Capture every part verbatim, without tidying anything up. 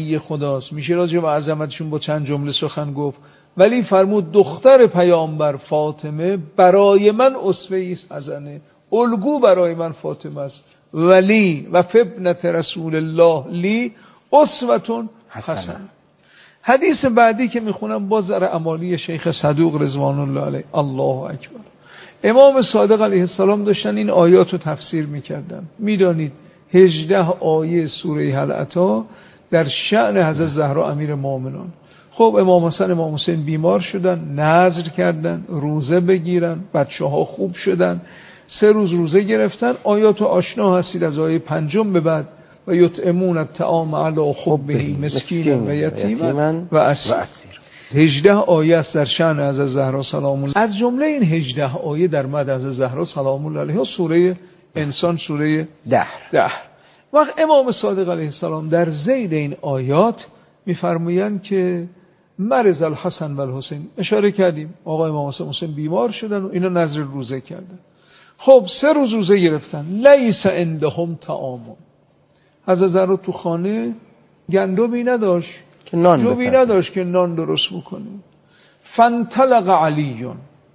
ولی خداست، میشه راجع به عظمتشون با چند جمله سخن گفت، ولی فرمود دختر پیامبر فاطمه برای من اسوه است حسنه، الگو برای من فاطمه است، ولی و ابنت رسول الله لی اسوه حسنه. حدیث بعدی که میخونم باز در امالی شیخ صدوق رضوان الله علیه. الله اکبر. امام صادق علیه السلام داشتن این آیات رو تفسیر میکردن. میدانید هجده آیه سوره هل اتی در شأن حضرت زهرا امیر مومنان. خب امام حسن امام حسین بیمار شدن، نذر کردن روزه بگیرن، بچه ها خوب شدن، سه روز روزه گرفتن. آیات آشنا هستید از آیه پنجم به بعد و یطعمون الطعام علی حبه مسکینا و یتیما و اسیر. هجده آیه است در شأن حضرت زهرا سلام الله. از جمله این هجده آیه در مد حضرت زهرا سلام الله علیها سوره انسان، سوره دهر. دهر. وقت امام صادق علیه السلام در ذیل این آیات میفرمایند که مرض الحسن و الحسین، اشاره کردیم آقای امام حسن حسین بیمار شدن و اینا نذر روزه کردن. خب سه روز روزه گرفتن، لیس عندهم طعام. حضرت زهرا تو خانه گندمی نداشت که نان جوبی نداشت که نان درست بکنه. فانطلق علیون،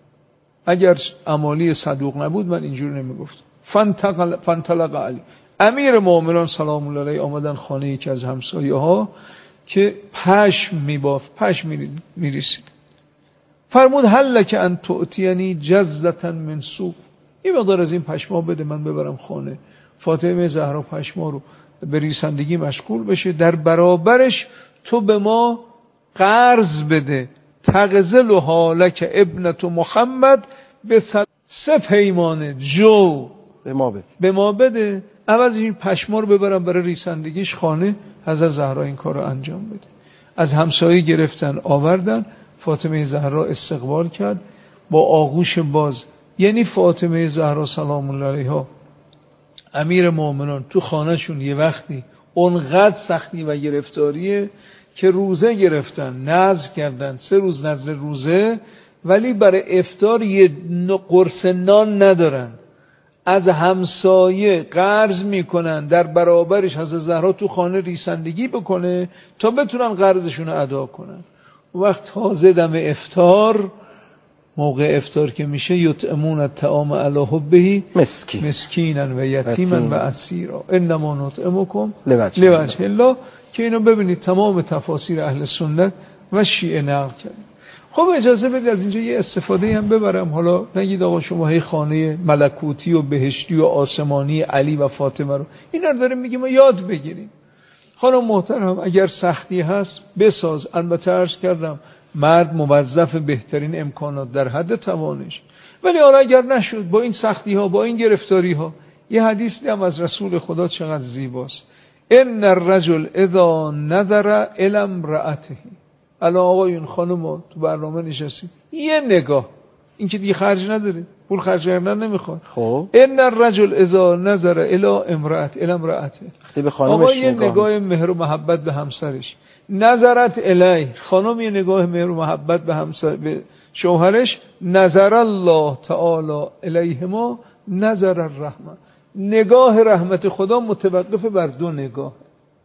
اگر امالی صدوق نبود من اینجوری نمیگفتم. فانطلق فانطلق علی، امیر مومنان سلام الله علیه آمدن خانه یکی از همسایه ها که پشم میبافت، پشم میریسید. فرمود هل لک ان تؤتینی جزة من سوق، این مقدار از این پشما بده من ببرم خانه. فاطمه زهرا پشما رو به ریسندگی مشغول بشه، در برابرش تو به ما قرض بده. تغزل حالک ابنت محمد به سه پیمانه جو به ما بده، به ما بده، عوض این پشما رو ببرم برای ریسندگیش خانه. حضرت زهرا این کار رو انجام بده. از همسایه گرفتن آوردن، فاطمه زهرا استقبال کرد با آغوش باز. یعنی فاطمه زهرا سلام الله علیها امیر مومنان تو خانهشون یه وقتی اونقدر سختی و گرفتاریه که روزه گرفتن، نذر کردن، سه روز نذر روزه، ولی برای افطار یه قرص نان ندارن. از همسایه قرض میکنن در برابرش حضرت زهرا تو خانه ریسندگی بکنه تا بتونن قرضشون رو ادا کنن. وقت تازه دم افطار، موقع افطار که میشه، یطعمون الطعام علی حبه مسکین مسکینا و یتیما و اسیرا انما نطعمکم لوجه الله، که اینو ببینید تمام تفاسیر اهل سنت و شیعه نقل کرد. خب اجازه بدید از اینجا یه استفاده هم ببرم. حالا نگید آقا شما هی خانه ملکوتی و بهشتی و آسمانی علی و فاطمه رو اینا رو داریم میگیم ما یاد بگیریم. خانم محترم اگر سختی هست بساز. البته عرض کردم مرد موظف بهترین امکانات در حد توانش، ولی حالا اگر نشد با این سختی ها، با این گرفتاری ها، یه حدیث هم از رسول خدا چقدر زیباست. ان الرجل اذا نظر الی امرأته، الان آقایون خانم تو برنامه نشستید، یه نگاه، این که دیگه خرج نداره، پول خرج کردن نمیخواد. خب ان الرجل اذا نظر الی امرأته الی امرأته، به خانمش آقا یه نگاه مهر و محبت به همسرش، نظرت الی، خانم یه نگاه مهر و محبت به همسر به شوهرش، نظر الله تعالی الیهما نظر الرحمه، نگاه رحمت خدا متوقف بر دو نگاه،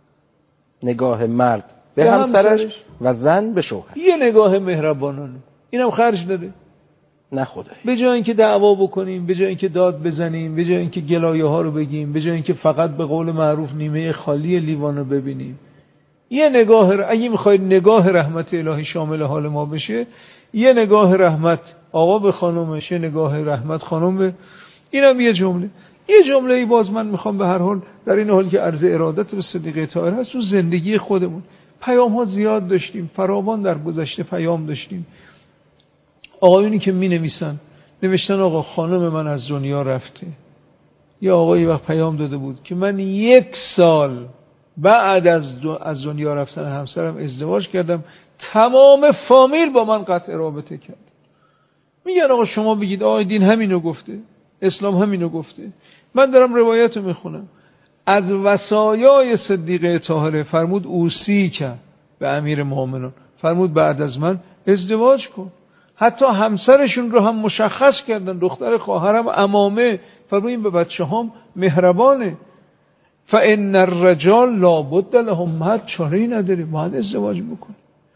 نگاه مرد به, به همسرش و زن به شوهر. یه نگاه مهربانانه، اینم خرج داره نه خدای. به جای اینکه دعوا بکنیم، به جای اینکه داد بزنیم، به جای اینکه گلایه ها رو بگیم، به جای اینکه فقط به قول معروف نیمه خالی لیوان رو ببینیم، یه نگاه ر... اگه میخواید نگاه رحمت الهی شامل حال ما بشه، یه نگاه رحمت آقا به خانومش، یه نگاه رحمت خانم به، اینم یه جمله. یه جمله ای باز من میخوام به هر حال در این حال که عرض ارادت به صدیقه طاهر هست، تو زندگی خودمون پیام ها زیاد داشتیم، فراوان در گذشته پیام داشتیم. آقایونی که می نویسن نوشتن آقا خانم من از دنیا رفته، یا آقایی وقت پیام داده بود که من یک سال بعد از از دنیا رفتن همسرم ازدواج کردم، تمام فامیل با من قطع رابطه کرد. میگن آقا شما بگید آقای دین همینو گفته، اسلام همینو گفته. من دارم روایت رو میخونم از وصایای صدیقه طاهره. فرمود اوصی که به امیر مومنان، فرمود بعد از من ازدواج کن. حتی همسرشون رو هم مشخص کردن، دختر خواهرم عمامه، فرمود این به بچه هم مهربانه. فان الرجال لابد لهم، مرد چاره‌ای نداره، باید ازدواج بکنه.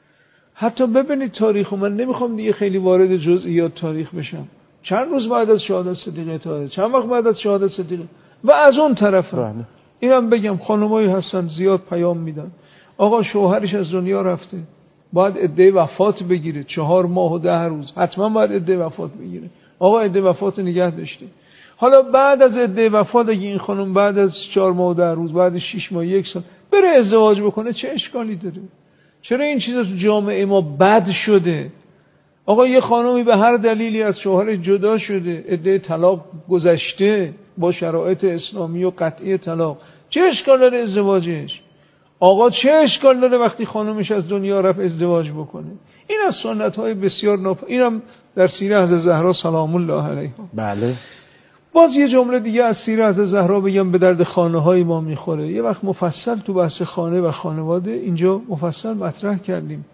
حتی ببینید تاریخ، من نمیخوام دیگه خیلی وارد جزئیات تاریخ بشم، چند روز بعد از شهادت صدیقه طاهره، چند وقت بعد از شهادت صدیقه، و از اون طرف اینم بگم خانمایی هستن زیاد پیام میدن آقا شوهرش از دنیا رفته، باید عده وفات بگیره، چهار ماه و ده روز حتما باید عده وفات بگیره. آقا عده وفات نگه داشته، حالا بعد از عده وفات اگه این خانم بعد از چهار ماه و ده روز، بعد شش ماه، یک سال بره ازدواج بکنه، چه اشکالی داره؟ چرا این چیزا تو جامعه ما بد شده؟ آقا یه خانمی به هر دلیلی از شوهر جدا شده، عده طلاق گذشته با شرایط اسلامی و قطعی طلاق، چه اشکال داره ازدواجش؟ آقا چه اشکال داره وقتی خانمش از دنیا رفت ازدواج بکنه؟ این از سنت‌های بسیار ناپ، اینم در سیره حضرت زهرا سلام الله علیها. بله. باز یه جمله دیگه از سیره حضرت زهرا بگم، به درد خانه‌های ما میخوره. یه وقت مفصل تو بحث خانه و خانواده اینجا مفصل مطرح کردیم.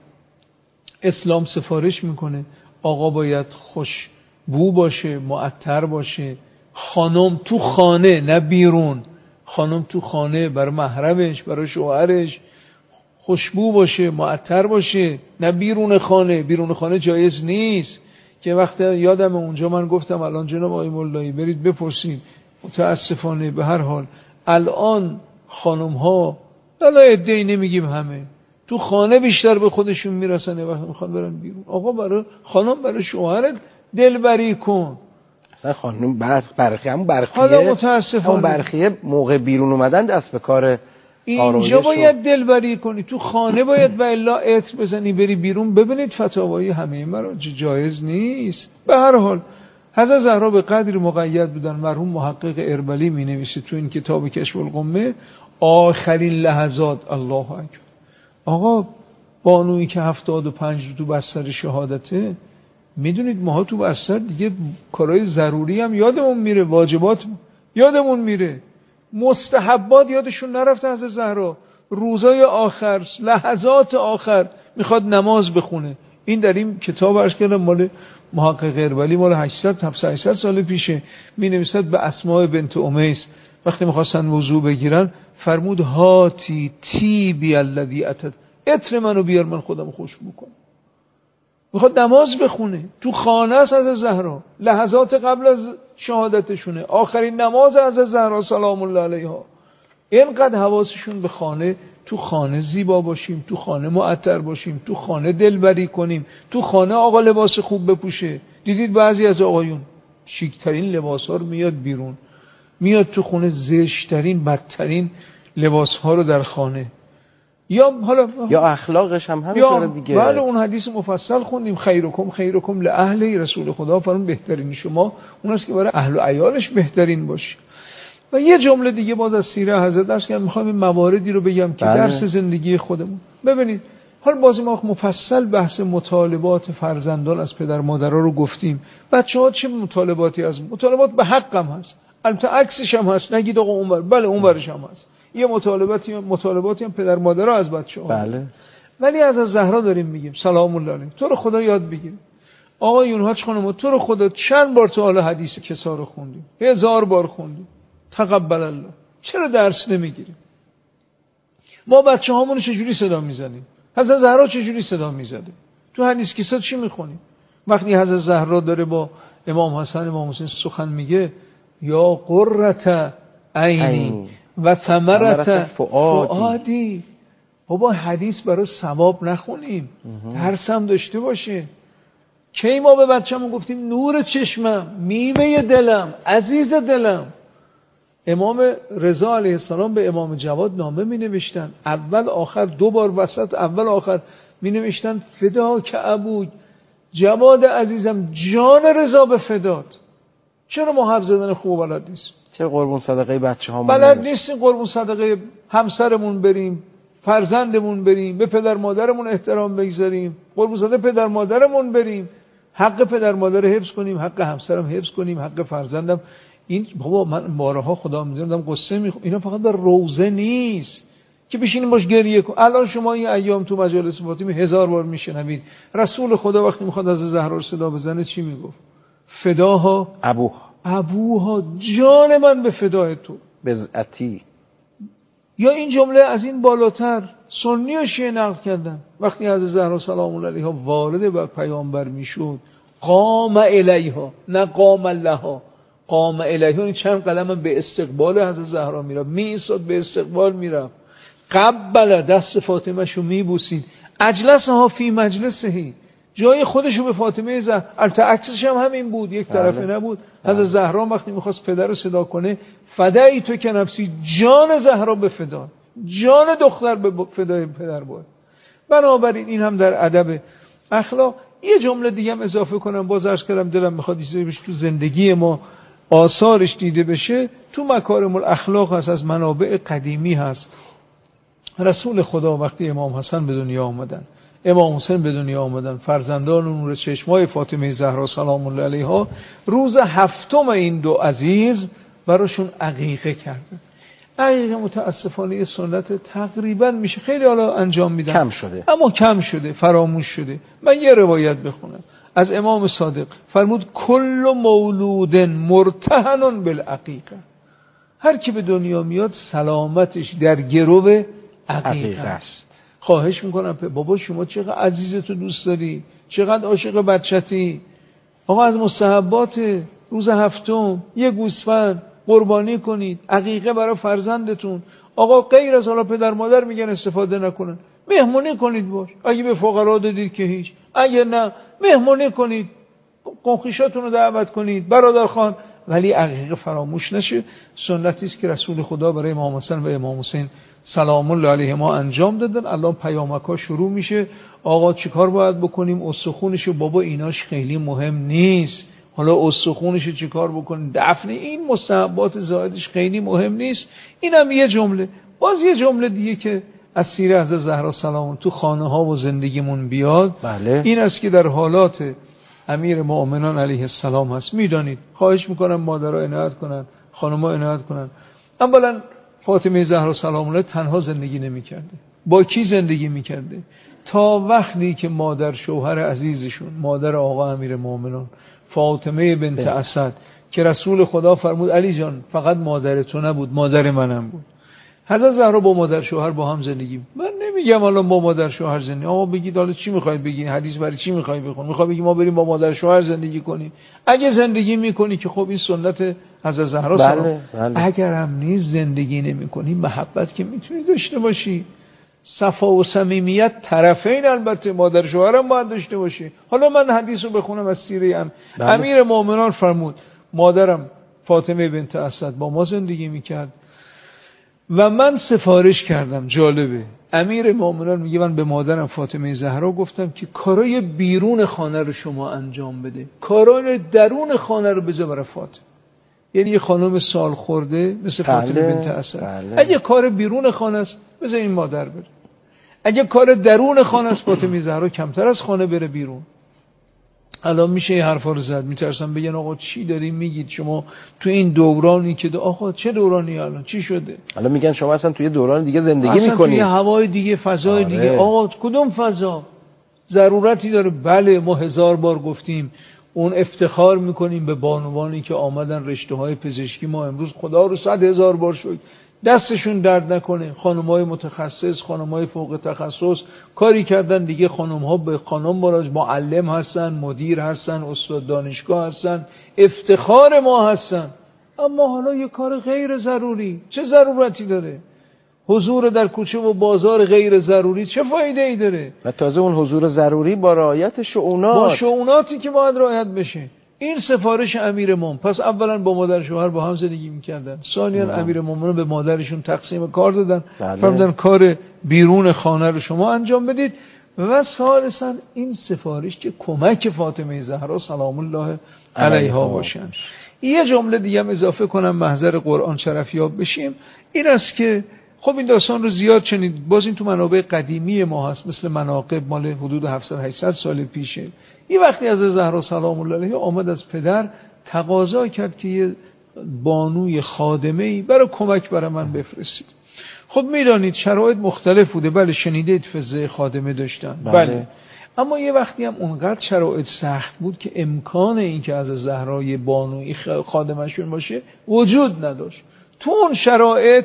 اسلام سفارش میکنه آقا باید خوش بو باشه، معطر باشه، خانم تو خانه نه بیرون، خانم تو خانه برای محرمش، برای شوهرش خوشبو باشه، معطر باشه، نه بیرون خانه. بیرون خانه جایز نیست که وقتی یادم اونجا من گفتم الان جناب آقای مولایی برید بپرسید، متاسفانه به هر حال الان خانم ها بلا عده‌ای نمیگیم همه تو خانه بیشتر به خودشون میرسن، وقتی میخوان برن بیرون. آقا برای خانم برای شوهرت دلبری کن. اصلا خانم بعد برخی همون برخیه، حالا متاسفانه همون برخیه موقع بیرون اومدن دست به کار اینجا باید دلبری کنی، تو خانه باید و الا عطر بزنی بری بیرون. ببینید فتاوای همه مراجع جایز نیست. به هر حال حضرت زهرا به قدری مقید بودن، مرحوم محقق اربلی می نویسه تو این کتاب کشف القمه، آخرین لحظات الله اکبر. آقا بانویی که هفتاد و پنج تو بستر شهادته، میدونید ماها تو بستر دیگه کارهای ضروری هم یادمون میره، واجبات یادمون میره، مستحبات یادشون نرفته. از زهرا روزای آخر، لحظات آخر میخواد نماز بخونه. این در این کتاب عرض کردم مال محقق اربلی، مال هشتصد هفتصد سال پیشه، می نویسد به اسماء بنت امیس وقتی میخواستن وضو بگیرن فرمود هاتی تیبی الذی اتت، عطر منو بیار من خودم خوشبو کنم. میخواد نماز بخونه تو خانه است. از زهرا لحظات قبل از شهادتشونه، آخرین نماز از زهرا سلام الله علیها. اینقدر حواسشون به خانه، تو خانه زیبا باشیم، تو خانه معطر باشیم، تو خانه دلبری کنیم، تو خانه آقا لباس خوب بپوشه. دیدید بعضی از آقایون شیکترین لباس ها رو میاد بیرون، میاد تو خونه زشترین بدترین لباس ها رو در خانه. یا حالا یا اخلاقش هم همینطوره دیگه. بله اون حدیث مفصل خوندیم، خیرکم خیرکم لاهلی، رسول خدا فرمود بهترین شما اون است که برای اهل و عیالش بهترین باشه. و یه جمله دیگه باز از سیره حضرت درس که میخوام این مواردی رو بگم که بله. درس زندگی خودمون. ببینید حال بازی ما مفصل بحث مطالبات فرزندان از پدر مادرها رو گفتیم. بچه‌ها چه مطالباتی از مطالبات به حقم هست، البته عکسش هم هست، نگید آقا اونور، بله اونورش هم هست. یه مطالباتی مطالباتی هم پدر مادرها از بچه‌ها. بله. ولی از از زهرا داریم میگیم سلام الله علیها، تو رو خدا یاد بگیر. آقا یونهاج خانم تو رو خدا چند بار تو حال حدیث کسا رو خوندیم؟ هزار بار خوندیم. تقبل الله. چرا درس نمیگیریم؟ ما بچه هامونو چجوری صدا میزنیم؟ حضرت زهرا چجوری صدا میزده؟ تو حدیث کیسه چی میخونیم؟ وقتی حضرت زهرا داره با امام حسن امام حسین سخن میگه یا قرة عینی و ثمرة فؤادی، بابا حدیث برای ثواب نخونیم، درس هم داشته باشه. کی ما به بچه‌مون گفتیم نور چشمم، میوه دلم، عزیز دلم؟ امام رضا علیه السلام به امام جواد نامه می نوشتن، اول آخر دو بار وسط اول آخر می نوشتن فدا که ابو، جواد عزیزم جان رضا به فدات. چرا ما حرف زدن خوب بلد نیست؟ چرا قربون صدقه بچه هامون بلد نیستیم؟ قربون صدقه همسرمون بریم، فرزندمون بریم، به پدر مادرمون احترام بگذاریم، قربون صدقه پدر مادرمون بریم، حق پدر مادر حفظ کنیم، حق همسرم حفظ کنیم، حق فرزندم. این بابا من بارها خدا میدونم قصه میخوام، اینا فقط در روزه نیست که بشینیم باش گریه کن. الان شما این ایام تو مجالس فاطمی هزار بار میشنوید رسول خدا وقتی میخواد از زهرا رو صدا بزنه چی میگفت؟ فداها ابوها ابوها، جان من به فدای تو، بزعتی یا این جمله از این بالاتر سنی و شیعه نقل کردن. وقتی حضرت زهرا سلام الله علیها وارد بر پیامبر میشد، قام الیها، نه قام لها، قام الیها، این چند قدم به استقبال حضرت زهرا میرفت، میایستاد به استقبال میرفت، قبل دست فاطمه شو میبوسید، اجلسها فی مجلسه، جای خودشو به فاطمه زهرا، البته عکسش هم همین بود، یک طرفه نبود. حضرت زهرا وقتی میخواست پدر رو صدا کنه، فدایی تو که نفسی، جان زهرا به فدا، جان دختر به فدای پدر بود. بنابراین این هم در ادب اخلاق. یه جمله دیگه هم اضافه کنم، باز عرض کردم دلم میخواد این تو زندگی ما آثارش دیده بشه. تو مکارم الاخلاق هست، از منابع قدیمی هست. رسول خدا وقتی امام حسن به دنیا آمدن، امام حسین به دنیا آمدن، فرزندان نور چشمای فاطمه زهرا سلام الله علیها، روز هفتم این دو عزیز براشون عقیقه کردن. عقیقه متاسفانه سنت تقریبا میشه خیلی حالا انجام میدن، کم شده، اما کم شده، فراموش شده. من یه روایت بخونم از امام صادق، فرمود کل مولود مرتهن بالعقیقه، هر کی به دنیا میاد سلامتش در گرو عقیقه است. خواهش میکنم بابا شما چقدر عزیزتو دوست داری، چقدر عاشق بچتی، آقا از مستحبات روز هفتم یه گوسفند قربانی کنید، عقیقه برای فرزندتون. آقا غیر از حالا پدر مادر میگن استفاده نکنن، مهمونی کنید باش، اگه به فقرا دادید که هیچ، اگه نه مهمونی کنید، قنخیشاتون رو دعوت کنید، برادر خان، ولی عقیقه فراموش نشه. سنتی است که رسول خدا برای امام حسن و امام حسین سلام الله علیهما انجام دادن. الان پیامک‌ها شروع میشه، آقا چیکار باید بکنیم، استخونشو، بابا ایناش خیلی مهم نیست، حالا استخونشو چیکار بکنیم، دفن، این مستحبات زائدش خیلی مهم نیست. اینم یه جمله. باز یه جمله دیگه که از سیره حضرت زهرا سلام تو خانه ها و زندگیمون بیاد، بله. این است که در حالات امیر مؤمنان علیه السلام هست. میدانید، خواهش میکنم مادرها عنایت کنن، خانم‌ها عنایت کنن. اولا فاطمه زهرا سلام الله تنها زندگی نمی‌کرده. با کی زندگی می‌کرده؟ تا وقتی که مادر شوهر عزیزشون، مادر آقا امیر مؤمنان فاطمه بنت اسد، که رسول خدا فرمود علی جان فقط مادر تو نبود، مادر منم بود. حضرت زهرا با مادر شوهر با هم زندگی. من نمیگم الان با مادر شوهر زندگی، آقا بگید حالا چی میخواید بگین، حدیث برای چی میخواید بخون، میخوای بگی ما بریم با مادر شوهر زندگی کنیم؟ اگه زندگی میکنی که خب این سنت حضرت زهرا بله، سلام. بله. اگر هم نیست زندگی نمیکنی، محبت که میتونی داشته باشی، صفا و صمیمیت طرفین، البته مادر شوهر هم باید داشته باشی. حالا من حدیث رو بخونم از سیره ام. بله. امیر مؤمنان فرمود مادرم فاطمه بنت اسد با ما زندگی میکرد و من سفارش کردم. جالبه، امیر مؤمنان میگه من به مادرم فاطمه زهرا گفتم که کارای بیرون خانه رو شما انجام بده، کارای درون خانه رو بذار برای فاطمه. یعنی یه خانم سال خورده مثل فاطمه بله، بنت اسد، بله. اگه کار بیرون خانه است بذار این مادر بره، اگه کار درون خانه است فاطمه زهرا کمتر از خانه بره بیرون. الان میشه این حرفا رو زد، میترسم بگن آقا چی دارین میگید شما تو این دورانی که دو... آقا چه دورانی الان چی شده؟ الان میگن شما اصلا توی دوران دیگه زندگی اصلا میکنید، توی هوای دیگه، فضای آره. دیگه. آقا کدوم فضا؟ ضرورتی داره؟ بله، ما هزار بار گفتیم اون افتخار میکنیم به بانوانی که آمدن رشته های پزشکی. ما امروز خدا رو صد هزار بار شکر دستشون درد نکنه، خانم‌های متخصص، خانم‌های فوق تخصص کاری کردن دیگه. خانم‌ها به خانم مراج معلم هستن، مدیر هستن، استاد دانشگاه هستن، افتخار ما هستن. اما حالا یه کار غیر ضروری چه ضرورتی داره؟ حضور در کوچه و بازار غیر ضروری چه فایده ای داره؟ و تازه اون حضور ضروری با رعایت شؤونات، با شؤوناتی که باید رعایت بشه. این سفارش امیر مومن. پس اولا با مادر شوهر با هم زندگی میکردن، ثانیا امیر مومن به مادرشون تقسیم کار دادن، فرمودن کار بیرون خانه رو شما انجام بدید، و ثالثا این سفارش که کمک فاطمه زهرا سلام الله علیها باشن. یه جمله دیگه هم اضافه کنم محضر قرآن شرفیاب بشیم، این است که خب این داستان رو زیاد شنید، باز این تو منابع قدیمی ما هست، مثل مناقب مال حدود هفتصد هشتصد سال پیشه. یه وقتی از زهرا سلام الله علیها آمد از پدر تقاضا کرد که یه بانوی خادمه‌ای برای کمک برای من بفرستید. خب میدانید شرایط مختلف بوده، بله شنیدید فزه خادمه داشتن، بله. بله اما یه وقتی هم اونقدر شرایط سخت بود که امکان این که از زهرا یه بانوی خادمشون باشه وجود نداشت. تو اون شرایط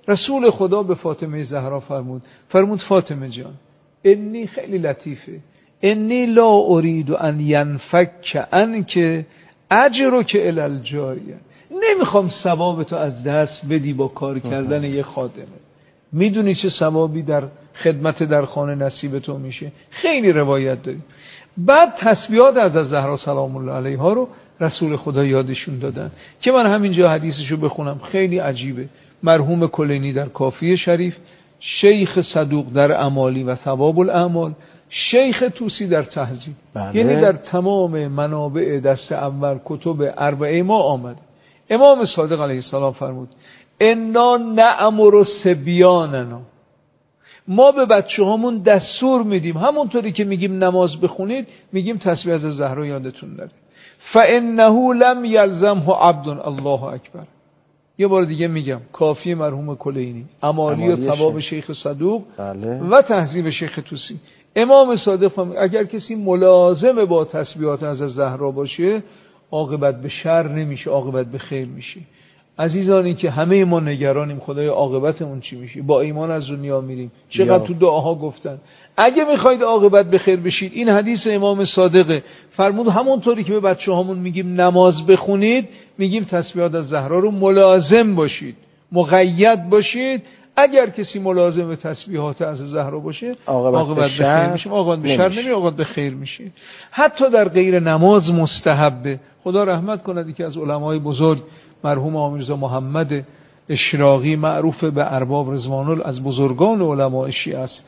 رسول خدا به فاطمه زهرا فرمود فرمود فاطمه جان، انی خیلی لطیفه، انی لا ارید ان ینفک انک اجرک الی الجاریه، نمیخوام ثواب تو از دست بدی با کار کردن یه خادمه. میدونی چه ثوابی در خدمت در خانه نصیب تو میشه؟ خیلی روایت داریم. بعد تسبیحات از زهرا سلام الله علیها رو رسول خدا یادشون دادن که من همینجا حدیثشو بخونم، خیلی عجیبه. مرحوم کلینی در کافیه شریف، شیخ صدوق در امالی و ثواب الاعمال، شیخ توسی در تهذیب، بله. یعنی در تمام منابع دست اول کتب اربعه ما آمد. امام صادق علیه السلام فرمود انا نأمر سبیاننا، ما به بچه هامون دستور میدیم، همونطوری که میگیم نماز بخونید میگیم تسبیح از زهرا یادتون نره. فانه لم یلزمه عبد، الله اکبر. یه بار دیگه میگم، کافی مرحوم کلینی، امالی و ثواب شیخ صدوق، بله. و تهذیب شیخ توسی. امام صادق فرمود اگر کسی ملازم با تسبیحات از زهرا باشه عاقبت به شر نمیشه، عاقبت به خیر میشه. عزیزانی که همه ما نگرانیم خدای عاقبتمون چی میشه، با ایمان از دنیا میریم، چقدر تو دعاها گفتن اگه میخواید عاقبت به خیر بشید این حدیث امام صادقه. فرمود همونطوری که به بچه هامون میگیم نماز بخونید میگیم تسبیحات از زهرا رو ملازم باشید، مقید باشید. اگر کسی ملازم تسبیحات از زهرا باشه عاقبت به خیر میشه، عاقبت به شر نمیشه، عاقبت به خیر میشه. حتی در غیر نماز مستحبه. خدا رحمت کند که از علمای بزرگ مرحوم آمیرزا محمد اشراقی معروف به ارباب رضوان، از بزرگان علمای شیعه است،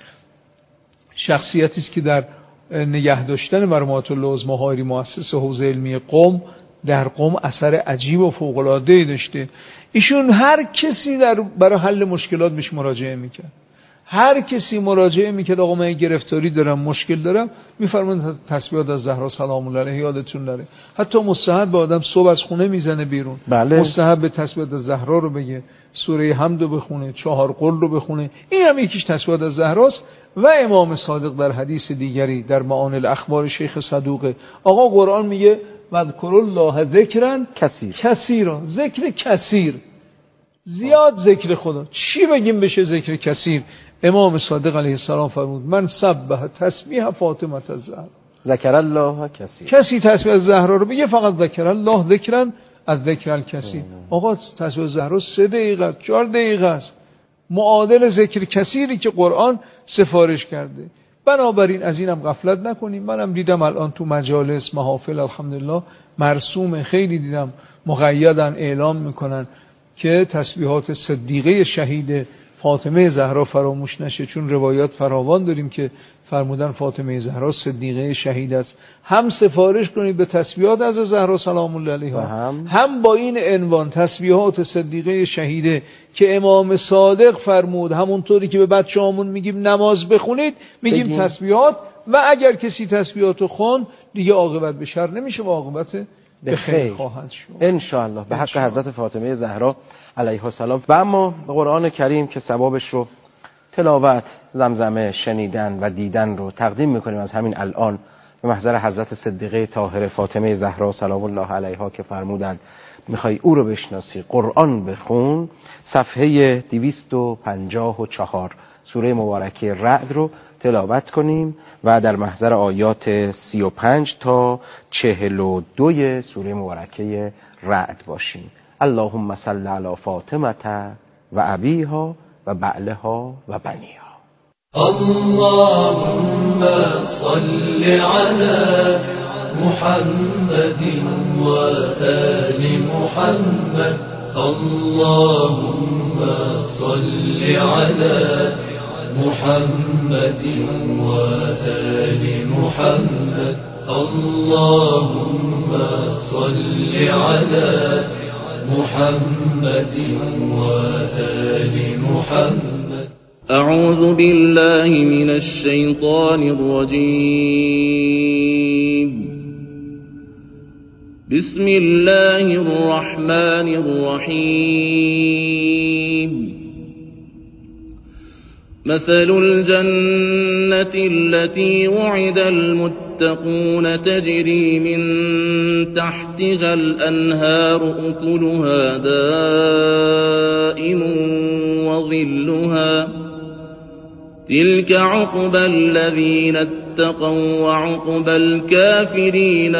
شخصیتی است که در نگه داشتن مرامات العظمی مؤسس حوزه علمی قم در قم اثر عجیب و فوق العاده داشته. ایشون هر کسی در برای حل مشکلات بهش مراجعه میکرد، هر کسی مراجعه میکرد آقا من گرفتاری دارم، مشکل دارم، میفرمایند تسبیحات از زهرا سلام الله علیها یادتون نره. حتی مستحب به آدم صبح از خونه میزنه بیرون، بله. مستحب به تسبیحات از زهرا رو بگه، سوره حمد رو بخونه، چهار قل رو بخونه، این هم یکیش تسبیحات از زهراست. و امام صادق در حدیث دیگری در معانی الاخبار شیخ صدوق، آقا قرآن میگه وذکر الله ذکرا کثیر، کثیرا، ذکر کثیر، زیاد ذکر خدا. چی بگیم بشه ذکر کثیر؟ امام صادق علیه السلام فرمود من سبح تسبیح فاطمه الزهرا، ذکر الله کثیر. کسی تسبیح از زهرا رو بگه فقط ذکر الله ذکرا از ذکر الکثیر. آقا تسبیح از زهرا سه دقیقه است، چهار دقیقه است، معادل ذکر کثیری که قرآن سفارش کرده. بنابراین از اینم غفلت نکنیم. منم دیدم الان تو مجالس محافل الحمدلله مرسوم، خیلی دیدم مقیدن اعلام میکنن که تسبیحات صدیقه شهید فاطمه زهرا فراموش نشه، چون روایات فراوان داریم که فرمودن فاطمه زهرا صدیقه شهید است. هم سفارش کنید به تسبیحات از زهرا سلام الله علیها، هم, هم با این عنوان تسبیحات صدیقه شهیده که امام صادق فرمود همونطوری که به بچه‌هامون میگیم نماز بخونید میگیم بگیم تسبیحات، و اگر کسی تسبیحاتو خون دیگه عاقبت به شر نمیشه و عاقبت به خیر خواهد شد ان شاء الله به حق حضرت فاطمه زهرا علیها السلام. و اما قرآن کریم که ثوابش رو تلاوت، زمزمه، شنیدن و دیدن رو تقدیم میکنیم از همین الان به محضر حضرت صدیقه طاهره فاطمه زهرا سلام الله علیها که فرمودند میخوای او رو بشناسی قرآن بخون. صفحه دویست و پنجاه و چهار سوره مبارکه رعد رو تلاوت کنیم و در محضر آیات سی و پنج تا چهل و دو سوره مبارکه رعد باشیم. اللهم صل علی فاطمه و ابیها و بعلها و بنیها. اللهم صل علی محمد و آل محمد. اللهم صل علی محمد و آل محمد. اللهم صل علی محمد و آل محمد. اعوذ بالله من الشیطان الرجیم. بسم الله الرحمن الرحیم. مثل الجنة التي وعد المتقون تجري من تحتها الأنهار أكلها دائم وظلها تلك عقبى الذين اتقوا وعقبى الكافرين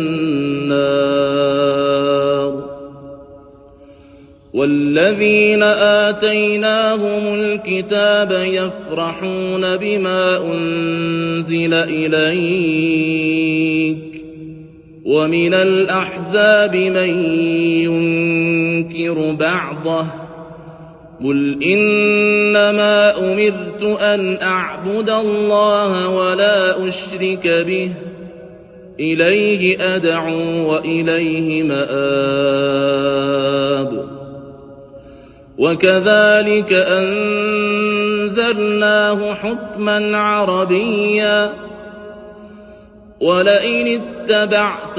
النار والذين آتيناهم الكتاب يفرحون بما أنزل إليك ومن الأحزاب من ينكر بعضه قل إنما أمرت أن أعبد الله ولا أشرك به إليه أدعو وإليه مآب وكذلك أنزلناه حكما عربيا ولئن اتبعت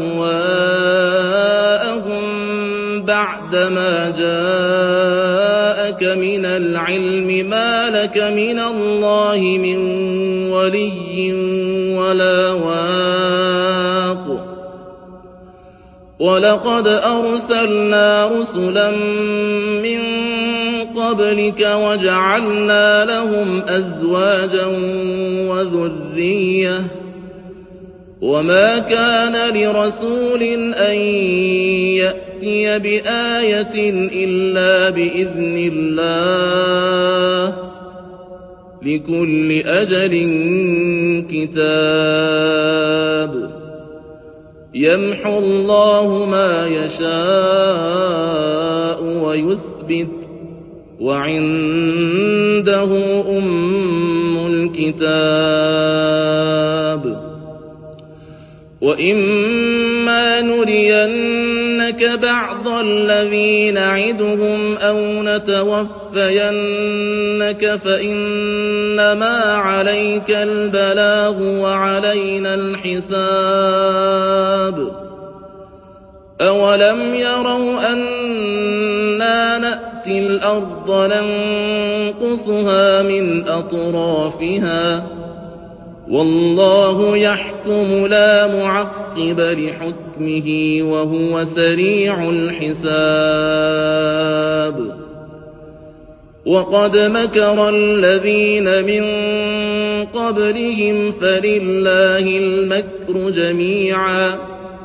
أهواءهم بعدما جاءك من العلم ما لك من الله من ولي ولا واق ولقد أرسلنا رسلا من قبلك وجعلنا لهم أزواجا وذرية وما كان لرسول أن يأتي بآية إلا بإذن الله لكل أجل كتاب يمحو الله ما يشاء ويثبت وعنده أم الكتاب وإما نرينك بعض الذي نعدهم أو نتوفينك فإنما عليك البلاغ وعلينا الحساب أولم يروا أنا نأتي الأرض ننقصها من أطرافها والله يحكم لا معقب لحكمه وهو سريع الحساب وقد مكر الذين من قبلهم فلله المكر جميعا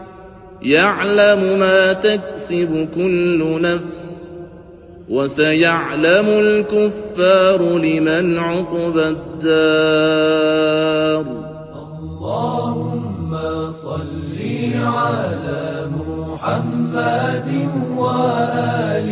يعلم ما تكسب كل نفس وسيعلم الكفار لمن عقبى الدار اللهم صل على محمد وآل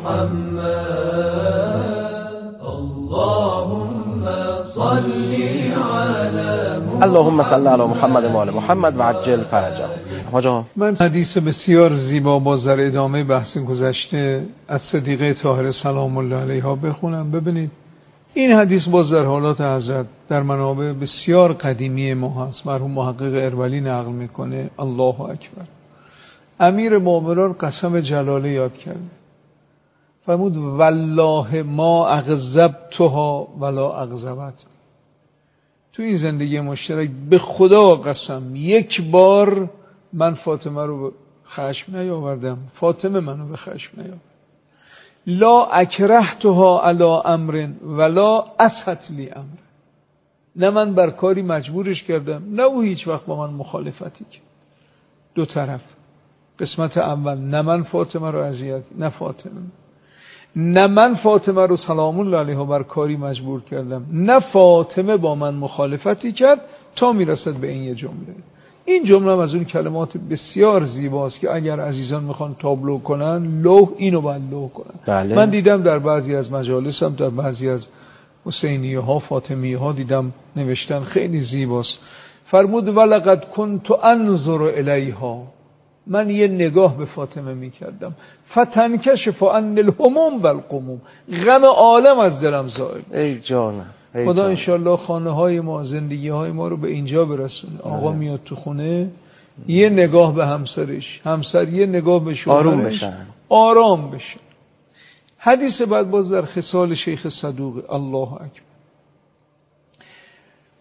محمد اللهم صل على محمد اللهم صل على محمد و آل محمد و عجل فرجه. من حدیث بسیار زیبا باز در ادامه بحث گذشته از صدیقه طاهره سلام الله علیها بخونم. ببینید این حدیث باز در حالات حضرت در منابع بسیار قدیمی ما هست. مرحوم محقق اربلی نقل میکنه. الله اکبر. امیر مومنان قسم جلاله یاد کرده، فرمود والله ما اغضبتها ولا اغضبت. تو این زندگی مشترک به خدا قسم یک بار من فاطمه رو به خشم نیاوردم، فاطمه منو به خشم نیاورد. لا اکرهتها علی امر ولا اسحت لی امر. نه من بر کاری مجبورش کردم، نه او هیچ وقت با من مخالفتی کرد. دو طرف. قسمت اول نه من فاطمه رو اذیت، نه فاطمه، نه من فاطمه رو سلام الله علیها بر کاری مجبور کردم، نه فاطمه با من مخالفتی کرد، تا میرسد به این یه جمله. این جمله هم از اون کلمات بسیار زیباست که اگر عزیزان میخوان تابلو کنن، لوح اینو باید لوح کنن. بله. من دیدم در بعضی از مجالسم، در بعضی از حسینیه ها، فاطمیه ها دیدم نوشتن، خیلی زیباست. فرمود ولقد کنت انظر الیها، من یه نگاه به فاطمه میکردم، فتنکشف عن الهموم والغموم، غم عالم از دلم زائل. ای جانم، ای خدا انشالله خانه های ما، زندگی های ما رو به اینجا برسونه. آقا میاد تو خونه، یه نگاه به همسرش، همسر یه نگاه به شوهرش، آروم بشن، آرام بشن. حدیث بعد باز در خصال شیخ صدوق. الله اکبر.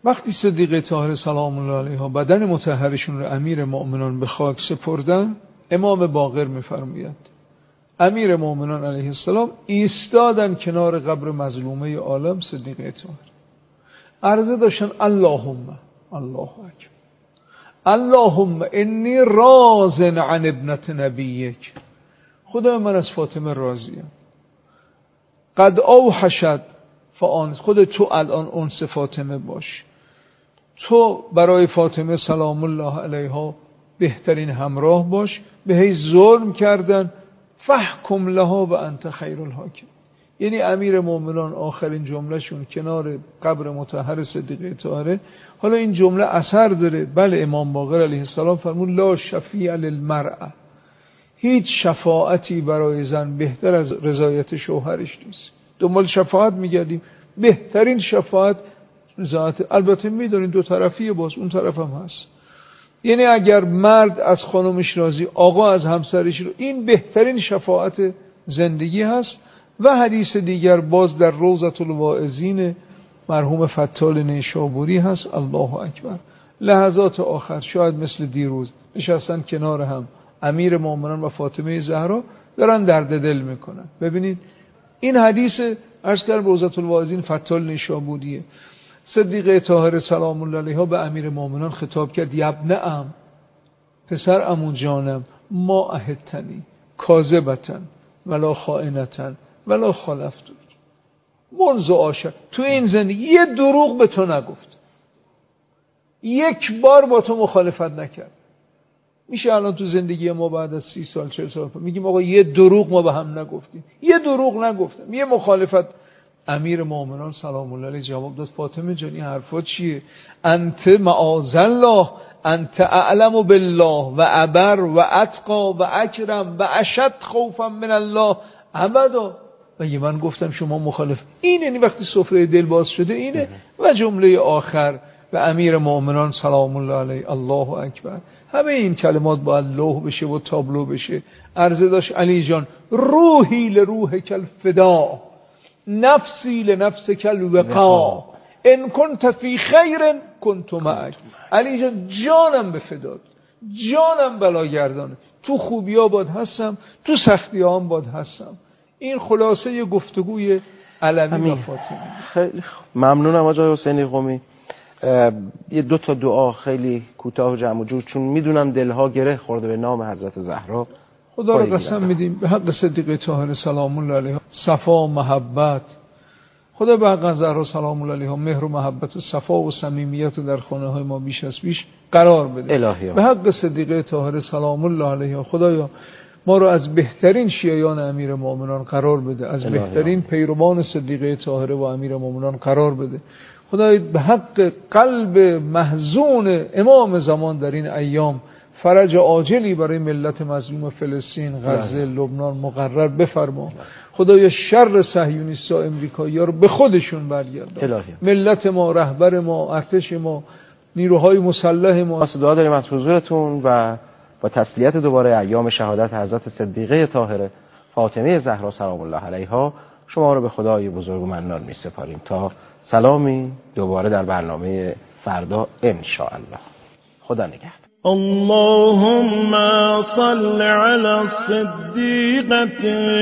وقتی صدیقه طاهره سلام الله علیها بدن مطهرشون رو امیر مؤمنان به خاک سپردن، امام باقر میفرماید امیر مؤمنان علیه السلام ایستادن کنار قبر مظلومه عالم صدیقه طاهره، عرضه داشتن اللهم الله اکبر اللهم انی راض عن ابنت نبیک، خدا من از فاطمه راضیم، قد اوحشت فآن، خود تو الان انس فاطمه باش، تو برای فاطمه سلام الله علیها بهترین همراه باش، به هی ظلم کردن، فحکم لها و انت خیر الحاکم. یعنی امیر مومنان آخرین جملهشون کنار قبر مطهر صدیقه طاهره، حالا این جمله اثر داره. بله امام باقر علیه السلام فرمود لا شفیع للمرأة، هیچ شفاعتی برای زن بهتر از رضایت شوهرش نیست. دنبال شفاعت میگردیم، بهترین شفاعت رضایت. البته میدونین دو طرفی، باز اون طرف هم هست. یعنی اگر مرد از خانمش راضی، آقا از همسرش راضی، این بهترین شفاعت زندگی هست. و حدیث دیگر باز در روضة الواعظین مرحوم فتال نیشابوری هست. الله اکبر، لحظات آخر شاید مثل دیروز نشستن کنار هم امیر مومنان و فاطمه زهرا دارن درد دل میکنن. ببینید این حدیث عرض کردم روضة الواعظین فتال نیشابوریه. صدیقه طاهره سلام الله علیها به امیر مومنان خطاب کرد یبن ام، پسر عمو جانم، ما اهدتنی کاذبتن ولا خائنتن ولا خالفت منذ عاشر، تو این زندگی یه دروغ به تو نگفت، یک بار با تو مخالفت نکرد. میشه الان تو زندگی ما بعد از سی سال چهل سال میگیم آقا یه دروغ ما به هم نگفتیم، یه دروغ نگفتم، یه مخالفت. امیر مومنان سلام الله علیه جواب داد فاطمه جان این حرفا چیه؟ انت معاذ الله انت اعلم بالله و ابر و اتقا و اکرم و اشد خوفا من الله ابدا. و یه من گفتم شما مخالف. این یعنی وقتی سفره دل باز شده اینه. و جمله آخر به امیر مومنان سلام الله علیه الله اکبر. همه این کلمات باید لوح بشه و تابلو بشه. عرضه داشت علی جان روحی لروح کل فدا نفسی لنفس کل وقا ان کنت فی خیر کنت معک. علی جان جانم به فدات، جانم بلاگردانه، تو خوبی ها باد هستم، تو سختی ها هم باد هستم. این خلاصه یه گفتگوی علمی و فاطمه. خیلی خوب، ممنونم آقای حسینی قمی. یه دو تا دعا خیلی کوتاه و جمع و جور، چون میدونم دلها گره خورده به نام حضرت زهرا. خدا رو قسم میدیم به حق صدیقه طاهره سلام الله علیها صفا و محبت، خدا به حق زهرا سلام الله علیها مهر و محبت و صفا و صمیمیت رو در خانه های ما بیش از بیش قرار بده. الهی به حق صدیقه طاهره سلام الله علیها خدایا ما رو از بهترین شیعیان امیر مومنان قرار بده، از الهی بهترین پیروان صدیقه طاهره و امیر مومنان قرار بده. خدای به حق قلب محزون امام زمان در این ایام فرج عاجلی برای ملت مظلوم فلسطین، غزه، لبنان مقرر بفرما. خدای شر صهیونیست و امریکایی‌ها رو به خودشون برگردان. ملت ما، رهبر ما، ارتش ما، نیروهای مسلح ما. دعا داریم از حضورتون و با تسلیت دوباره ایام شهادت حضرت صدیقه طاهره فاطمه زهرا سلام الله علیها شما رو به خدای بزرگ و منان می سپاریم تا سلامی دوباره در برنامه فردا ان شاء الله. خدا نگهدار. اللهم صل على الصديقة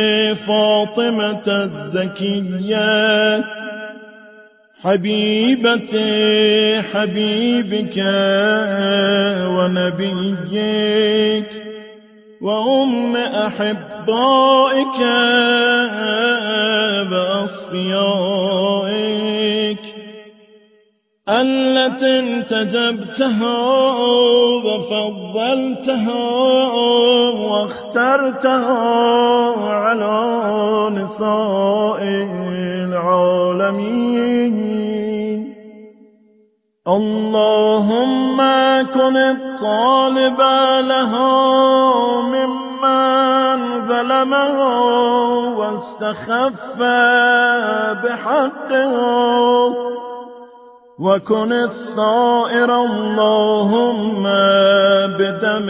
فاطمة الزكية حبيبة حبيبك ونبيك وأم أحبائك وأصفيائك التي انتجبتها وفضلتها واخترتها على نساء العالمين. اللهم كن الطالب لها ممن ظلمها واستخف بحقها وكن الصائر اللهم بدم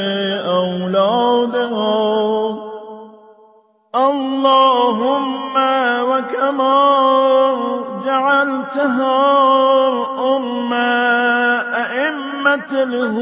أولادها. اللهم كما جعلتها أم أئمة الهدى